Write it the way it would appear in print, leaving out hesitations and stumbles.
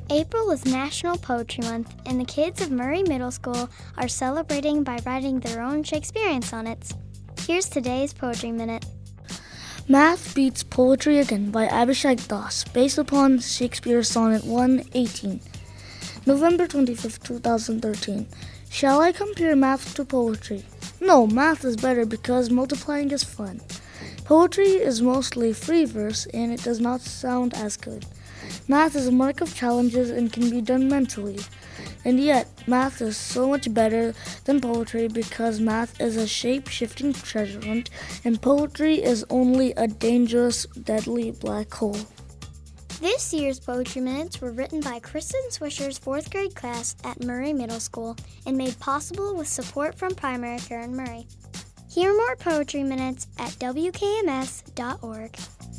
April is National Poetry Month, and the kids of Murray Middle School are celebrating by writing their own Shakespearean sonnets. Here's today's Poetry Minute. Math Beats Poetry Again by Abhishek Das, based upon Shakespeare's Sonnet 118. November 25, 2013. Shall I compare math to poetry? No, math is better because multiplying is fun. Poetry is mostly free verse and it does not sound as good. Math is a mark of challenges and can be done mentally. And yet, math is so much better than poetry because math is a shape-shifting treasure hunt and poetry is only a dangerous, deadly black hole. This year's Poetry Minutes were written by Kristen Swisher's 4th grade class at Murray Middle School and made possible with support from Primary Care in Murray. Hear more Poetry Minutes at WKMS.org.